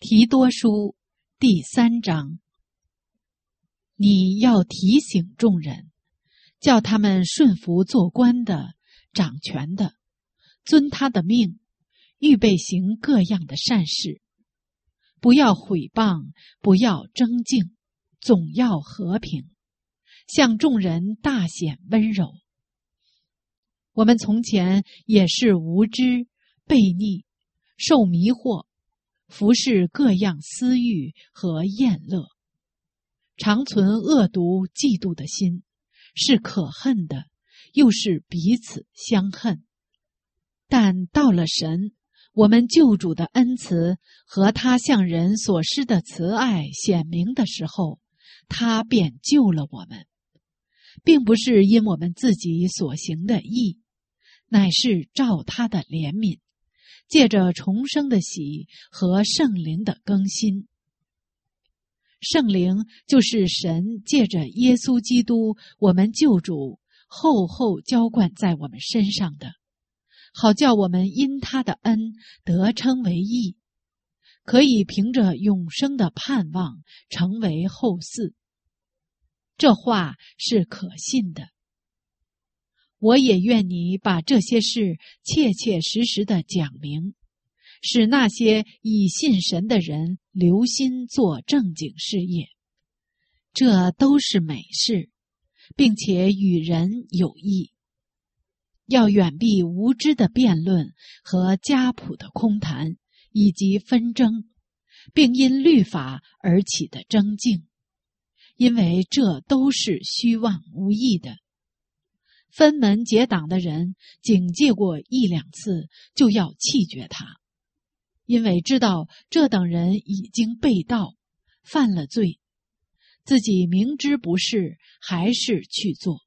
提多书第3章。你要提醒众人，叫他们顺服做官的、掌权的，遵他的命，预备行各样的善事。不要毁谤，不要争竞，总要和平，向众人大显温柔。我们从前也是无知、悖逆、受迷惑，服侍各样私欲和厌乐，常存恶毒嫉妒的心，是可恨的，又是彼此相恨。但到了神，我们救主的恩慈和他向人所施的慈爱显明的时候，他便救了我们，并不是因我们自己所行的义，乃是照他的怜悯，借着重生的喜和圣灵的更新。圣灵就是神借着耶稣基督我们救主厚厚浇灌在我们身上的，好叫我们因他的恩得称为义，可以凭着永生的盼望成为后嗣。这话是可信的。我也愿你把这些事切切实实地讲明，使那些以信神的人留心做正经事业。这都是美事，并且与人有益。要远避无知的辩论和家谱的空谈，以及纷争，并因律法而起的争竞，因为这都是虚妄无益的。分门结党的人警戒过1、2次，就要弃绝他，因为知道这等人已经背道，犯了罪，自己明知不是，还是去做。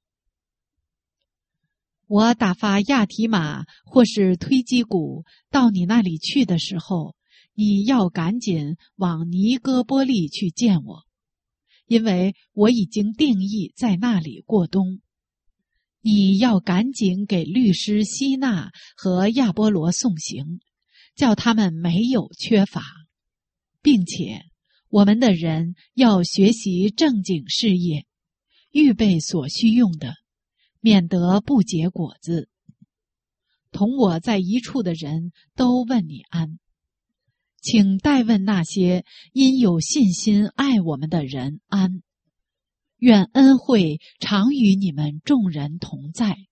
我打发亚提马或是推基古到你那里去的时候，你要赶紧往尼哥波利去见我，因为我已经定义在那里过冬。你要赶紧给律师希纳和亚波罗送行，叫他们没有缺乏，并且我们的人要学习正经事业，预备所需用的，免得不结果子。同我在一处的人都问你安，请代问那些因有信心爱我们的人安。愿恩惠常与你们众人同在。